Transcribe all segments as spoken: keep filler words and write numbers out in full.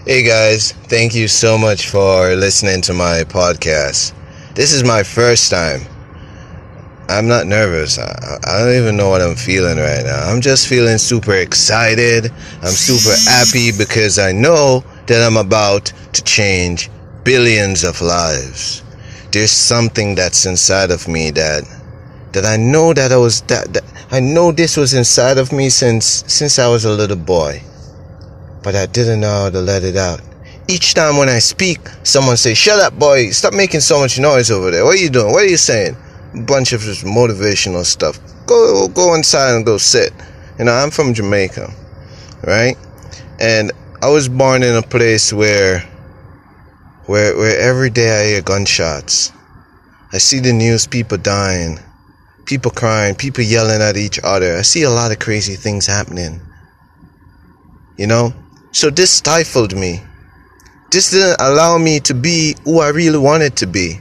Hey guys, thank you so much for listening to my podcast. This is my first time. I'm not nervous. I, I don't even know what I'm feeling right now. I'm just feeling super excited. I'm super happy because I know that I'm about to change billions of lives. There's something that's inside of me that that I know that I was that, that I know this was inside of me since since I was a little boy. But I didn't know how to let it out. Each time when I speak, someone says, "Shut up, boy. Stop making so much noise over there. What are you doing? What are you saying?" A bunch of just motivational stuff. Go go inside and go sit. You know, I'm from Jamaica, right? And I was born in a place where where where every day I hear gunshots. I see the news, people dying, people crying, people yelling at each other. I see a lot of crazy things happening. You know? So this stifled me. This didn't allow me to be who I really wanted to be.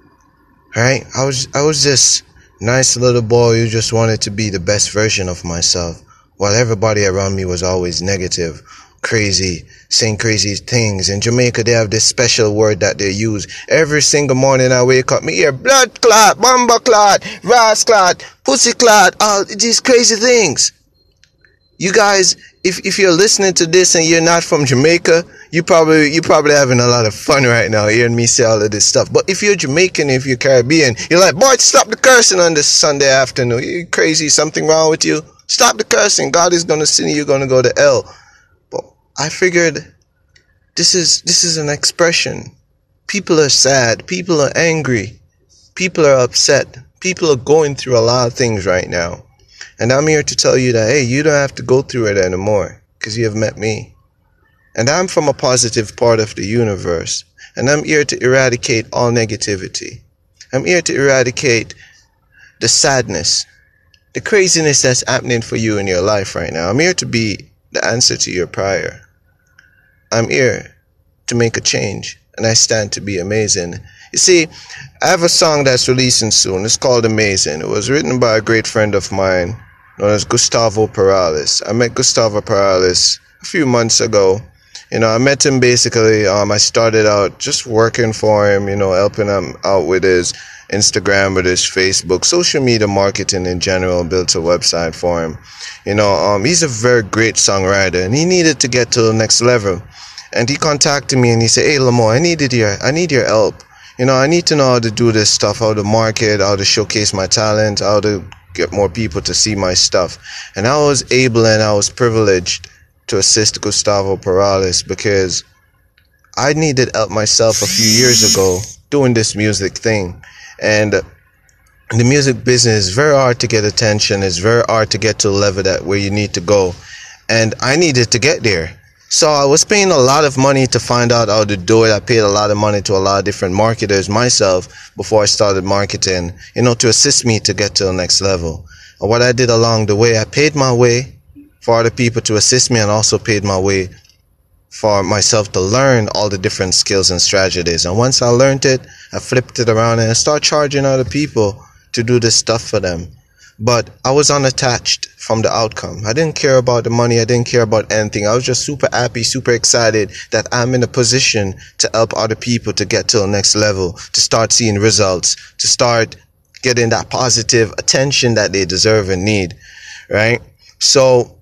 Right? I was I was this nice little boy who just wanted to be the best version of myself, while everybody around me was always negative, crazy, saying crazy things. In Jamaica, they have this special word that they use. Every single morning I wake up, me hear blood clot, bomba clot, ras clot, pussy clot, all these crazy things. You guys, if if you're listening to this and you're not from Jamaica, you probably you probably having a lot of fun right now hearing me say all of this stuff. But if you're Jamaican, if you're Caribbean, you're like, boy, stop the cursing on this Sunday afternoon. You crazy? Something wrong with you? Stop the cursing. God is gonna see you. You're gonna go to hell. But I figured this is this is an expression. People are sad. People are angry. People are upset. People are going through a lot of things right now. And I'm here to tell you that, hey, you don't have to go through it anymore because you have met me. And I'm from a positive part of the universe. And I'm here to eradicate all negativity. I'm here to eradicate the sadness, the craziness that's happening for you in your life right now. I'm here to be the answer to your prayer. I'm here to make a change. And I stand to be amazing. You see, I have a song that's releasing soon. It's called Amazing. It was written by a great friend of mine known as Gustavo Perales. I met Gustavo Perales a few months ago. You know, I met him basically, um, I started out just working for him, you know, helping him out with his Instagram, with his Facebook, social media marketing in general, built a website for him. You know, um, he's a very great songwriter and he needed to get to the next level. And he contacted me and he said, "Hey, Lamar, I needed your, I need your help. You know, I need to know how to do this stuff, how to market, how to showcase my talent, how to get more people to see my stuff." And I was able and I was privileged to assist Gustavo Perales because I needed help myself a few years ago doing this music thing. And the music business is very hard to get attention. It's very hard to get to a level that where you need to go. And I needed to get there. So I was paying a lot of money to find out how to do it. I paid a lot of money to a lot of different marketers myself before I started marketing, you know, to assist me to get to the next level. And what I did along the way, I paid my way for other people to assist me and also paid my way for myself to learn all the different skills and strategies. And once I learned it, I flipped it around and I started charging other people to do this stuff for them. But I was unattached from the outcome. I didn't care about the money. I didn't care about anything. I was just super happy, super excited that I'm in a position to help other people to get to the next level, to start seeing results, to start getting that positive attention that they deserve and need, right? So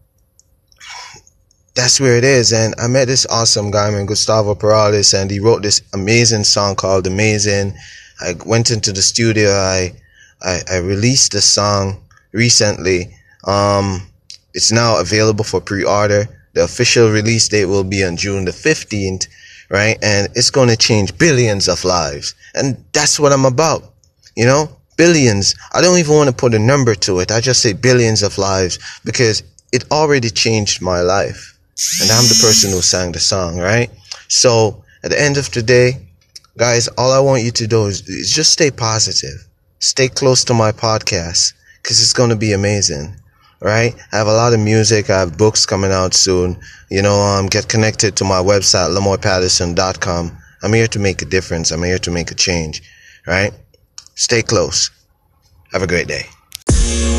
that's where it is. And I met this awesome guy named Gustavo Perales, and he wrote this amazing song called Amazing. I went into the studio. I I, I released the song recently. Um, it's now available for pre-order. The official release date will be on June the fifteenth, right? And it's going to change billions of lives. And that's what I'm about, you know? Billions. I don't even want to put a number to it. I just say billions of lives because it already changed my life. And I'm the person who sang the song, right? So at the end of the day, guys, all I want you to do is, is just stay positive. Stay close to my podcast because it's going to be amazing, right? I have a lot of music. I have books coming out soon. You know, um, get connected to my website, lamar patterson dot com. I'm here to make a difference. I'm here to make a change, right? Stay close. Have a great day.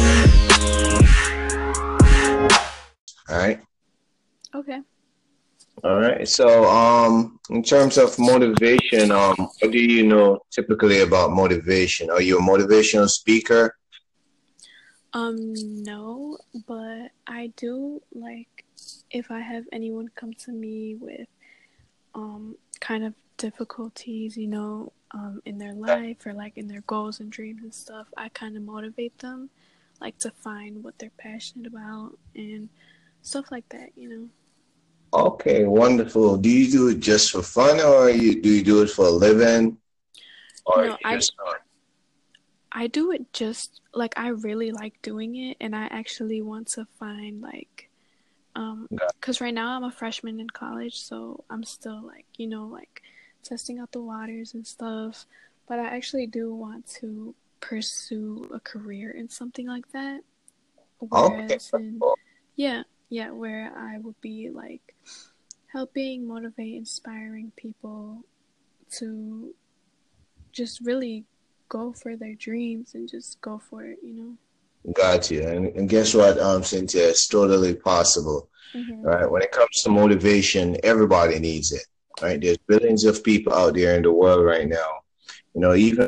All right. Okay. All right. So, um, in terms of motivation, um, what do you know typically about motivation? Are you a motivational speaker? Um, no, but I do like if I have anyone come to me with um kind of difficulties, you know, um in their life or like in their goals and dreams and stuff, I kind of motivate them like to find what they're passionate about and stuff like that, you know. Okay, wonderful. Do you do it just for fun, or you do you do it for a living, or No, you I just I do it just like I really like doing it and I actually want to find like um cuz right now I'm a freshman in college, so I'm still like, you know, like testing out the waters and stuff, but I actually do want to pursue a career in something like that. okay? Whereas in yeah, yeah, where I would be like helping motivate, inspiring people to just really go for their dreams and just go for it, you know? Got you. And, and guess what, um, Cynthia? It's totally possible. Mm-hmm. Right? When it comes to motivation, everybody needs it. Right? There's billions of people out there in the world right now. You know, even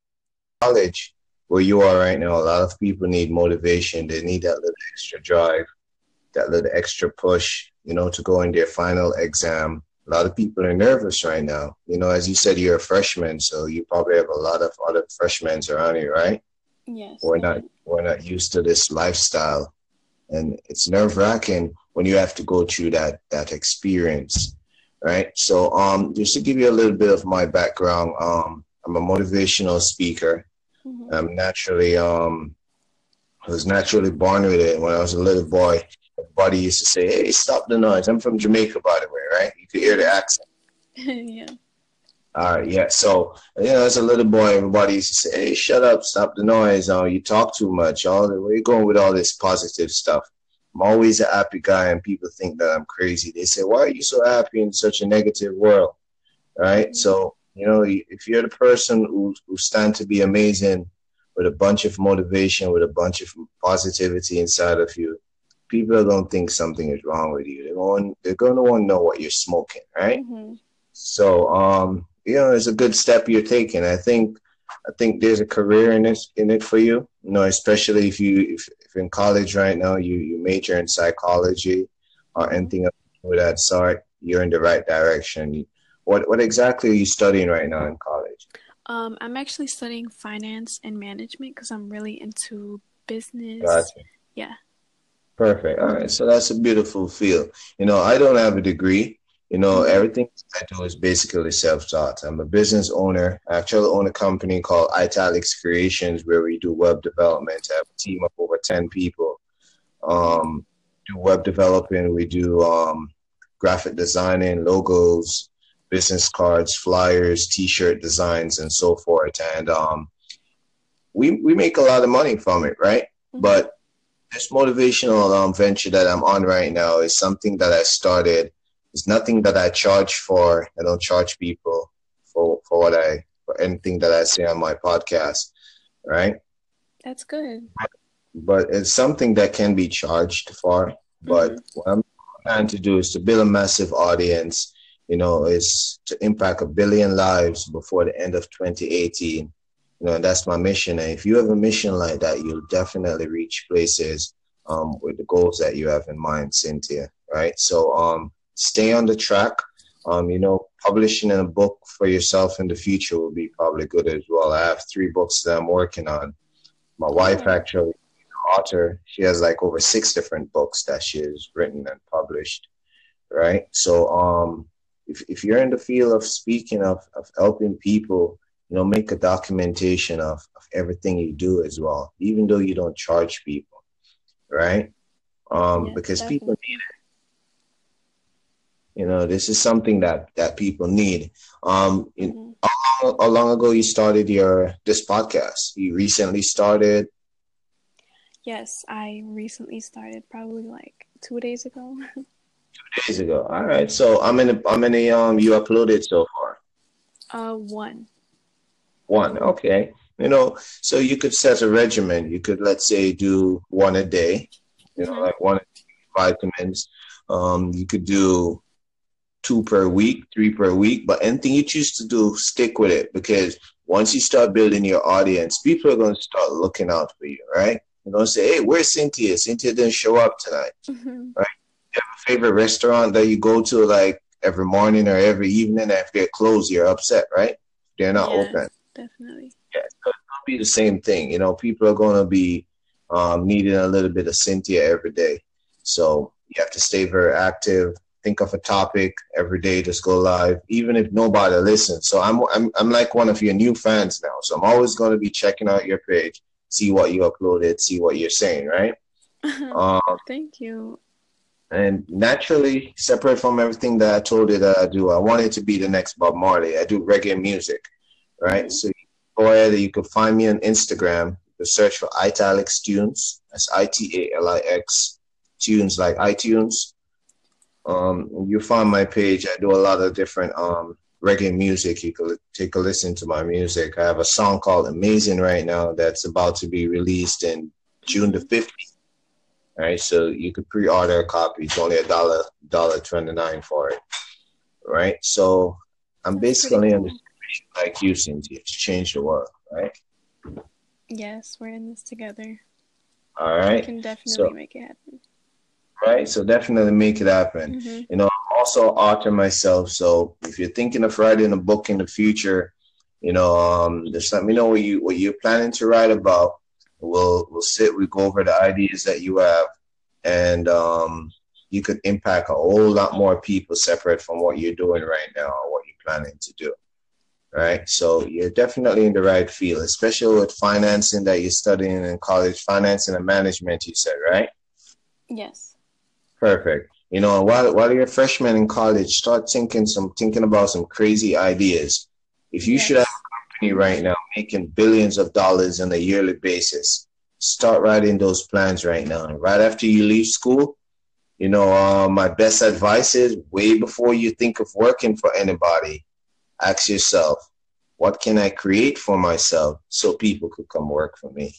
college where you are right now, a lot of people need motivation. They need that little extra drive, that little extra push, you know, to go in their final exam. A lot of people are nervous right now. You know, as you said, you're a freshman, so you probably have a lot of other freshmen around you, right? Yes, We're I not do. we're not used to this lifestyle, and it's nerve wracking when you have to go through that that experience, right? So, um, just to give you a little bit of my background, um, I'm a motivational speaker. Mm-hmm. I'm naturally um I was naturally born with it. When I was a little boy, everybody used to say, "Hey, stop the noise." I'm from Jamaica, by the way, right? You could hear the Mm-hmm. accent. Yeah. All right, yeah. So, you know, as a little boy, everybody used to say, "Hey, shut up, stop the noise. Oh, you talk too much. All the where you going with all this positive stuff?" I'm always a happy guy, and people think that I'm crazy. They say, "Why are you so happy in such a negative world?" Right? Mm-hmm. So, you know, if you're the person who who stand to be amazing with a bunch of motivation, with a bunch of positivity inside of you, people are gonna think something is wrong with you. They're going they're gonna want to know what you're smoking, right? Mm-hmm. So, um, you know, it's a good step you're taking. I think, I think there's a career in this in it for you. You know, especially if you if, if in college right now you you major in psychology or Mm-hmm. anything of that sort. You're in the right direction. What what exactly are you studying right now in college? Um, I'm actually studying finance and management because I'm really into business. Gotcha. Yeah. Perfect. All right. So that's a beautiful field. You know, I don't have a degree. You know, Mm-hmm. everything I do is basically self-taught. I'm a business owner. I actually own a company called Italics Creations where we do web development. I have a team of over ten people. Mm-hmm. Um, do web developing. We do um, graphic designing, logos, business cards, flyers, t-shirt designs, and so forth. And um, we we make a lot of money from it, right? Mm-hmm. But this motivational um, venture that I'm on right now is something that I started. It's nothing that I charge for. I don't charge people for for what I for anything that I say on my podcast, right? That's good. But it's something that can be charged for. Mm-hmm. But what I'm trying to do is to build a massive audience. You know, is to impact a billion lives before the end of twenty eighteen. You know, that's my mission. And if you have a mission like that, you'll definitely reach places um, with the goals that you have in mind, Cynthia. Right? So, um, stay on the track. Um, you know, publishing a book for yourself in the future will be probably good as well. I have three books that I'm working on. My wife Oh. actually author. She has like over six different books that she has written and published, right? So um if if you're in the field of speaking of, of helping people, you know, make a documentation of, of everything you do as well, even though you don't charge people, right? Um, Yes, because people need definitely. it. You know, this is something that that people need. Um, in, Mm-hmm. how long, how long ago you started your this podcast? You recently started Yes, I recently started probably like two days ago. days ago. All right. So I'm in a, how many um you uploaded so far? uh, one. One. Okay. You know, so you could set a regimen. You could, let's say, do one a day, you know, Mm-hmm. like one vitamins. Um, you could do two per week, three per week, but anything you choose to do, stick with it, because once you start building your audience, people are going to start looking out for you, right? They're going to say, hey, where's Cynthia? Cynthia didn't show up tonight, Mm-hmm. right? You have a favorite restaurant that you go to like every morning or every evening, and if they're closed, you're upset, right? They're not Yes, open. definitely. Yeah, so it's going to be the same thing. You know, people are going to be um, needing a little bit of Cynthia every day. So you have to stay very active. Think of a topic every day, just go live, even if nobody listens. So I'm I'm I'm like one of your new fans now. So I'm always going to be checking out your page, see what you uploaded, see what you're saying, right? Um, Thank you. and naturally, separate from everything that I told you that I do, I wanted to be the next Bob Marley. I do reggae music, right? Mhm. So go ahead, you can find me on Instagram. You can search for Italix Tunes. That's I T A L I X Tunes, like iTunes. Um, you find my page. I do a lot of different um reggae music. You could take a listen to my music. I have a song called Amazing right now that's about to be released in June the fifteenth. All right, so you could pre-order a copy. It's only a dollar, dollar twenty-nine for it. Right, so I'm That's pretty basically on the cool. street like you, Cynthia, to change the world. Right. Yes, we're in this together. All We right. can So definitely make it happen. right, so definitely make it happen. Mm-hmm. You know, I'm also an author myself, so if you're thinking of writing a book in the future, you know, um, just let me know what you what you're planning to write about. We'll we'll sit, we go over the ideas that you have, and um, you could impact a whole lot more people separate from what you're doing right now or what you're planning to do. Right, so you're definitely in the right field, especially with financing that you're studying in college, financing and management. You said, right? Yes. Perfect. You know, while while you're a freshman in college, start thinking some thinking about some crazy ideas. If you should have Yes. a company right now making billions of dollars on a yearly basis, start writing those plans right now. And right after you leave school, you know, uh, my best advice is way before you think of working for anybody, ask yourself, what can I create for myself so people could come work for me?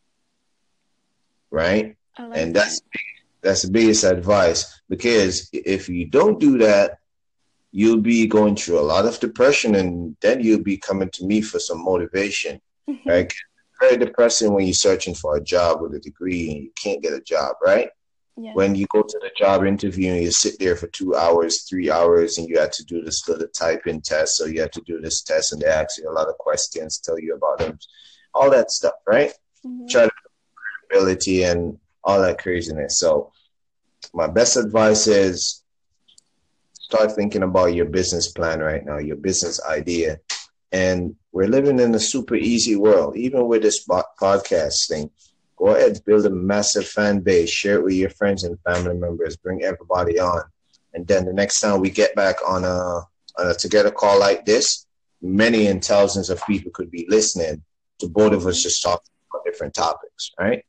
Right? I like And that. that's That's the biggest advice, because if you don't do that, you'll be going through a lot of depression, and then you'll be coming to me for some motivation, right? It's very depressing when you're searching for a job with a degree and you can't get a job, right? Yes. When you go to the job interview and you sit there for two hours, three hours, and you have to do this little typing test, so you have to do this test, and they ask you a lot of questions, tell you about them, all that stuff, right? Mm-hmm. Try to ability and all that craziness. So my best advice is start thinking about your business plan right now, your business idea. And we're living in a super easy world. Even with this podcast thing, go ahead, build a massive fan base, share it with your friends and family members, bring everybody on. And then the next time we get back on a, on a together call like this, many and thousands of people could be listening to both of us just talking about different topics, right?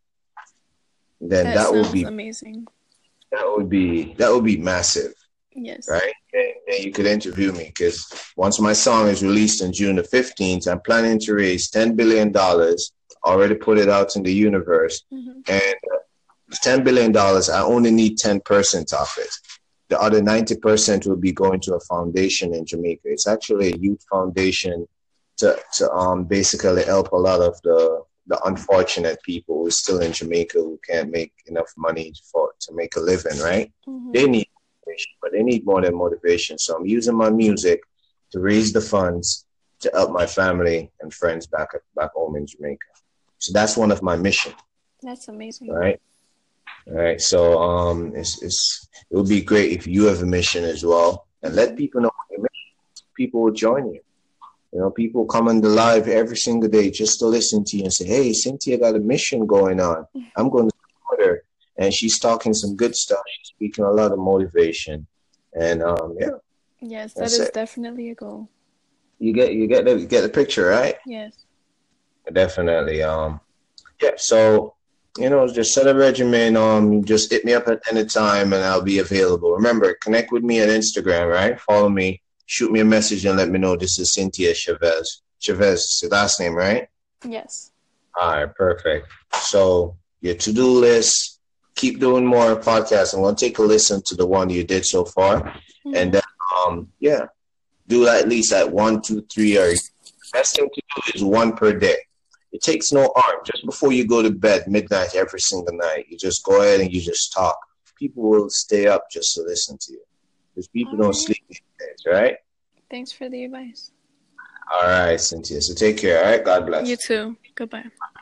Then That, that, sounds would be amazing. that would be that would be massive. Yes. Right? And, and you could interview me, because once my song is released on June the fifteenth, I'm planning to raise ten billion dollars. Already put it out in the universe. Mm-hmm. And uh, ten billion dollars, I only need ten percent of it. The other ninety percent will be going to a foundation in Jamaica. It's actually a youth foundation to, to um basically help a lot of the, the unfortunate people who are still in Jamaica who can't make enough money for to make a living, right? Mm-hmm. They need motivation, but they need more than motivation. So I'm using my music to raise the funds to help my family and friends back back home in Jamaica. So that's one of my missions. That's amazing. All right. All right. So um, it's, it's it would be great if you have a mission as well, and let people know your mission. People will join you. You know, people come on the live every single day just to listen to you and say, "Hey, Cynthia got a mission going on. I'm going to support her." And she's talking some good stuff. She's speaking a lot of motivation, and um, yeah. Yes, that That's is it. definitely a goal. You get you get the you get the picture, right? Yes. Definitely. Um, yeah. So you know, just set a regimen. Um, just hit me up at any time, and I'll be available. Remember, connect with me on Instagram, right? Follow me. Shoot me a message and let me know this is Cynthia Chavez. Chavez is your last name, right? Yes. All right, perfect. So your to-do list, keep doing more podcasts. I'm going to take a listen to the one you did so far. Mm-hmm. And then um, yeah, do at least at one, two, three, or best thing to do is one per day. It takes no harm. Just before you go to bed, midnight every single night, you just go ahead and you just talk. People will stay up just to listen to you. Because people All don't right. sleep these days, right? Thanks for the advice. All right, Cynthia. So take care, all right? God bless. You too. Goodbye.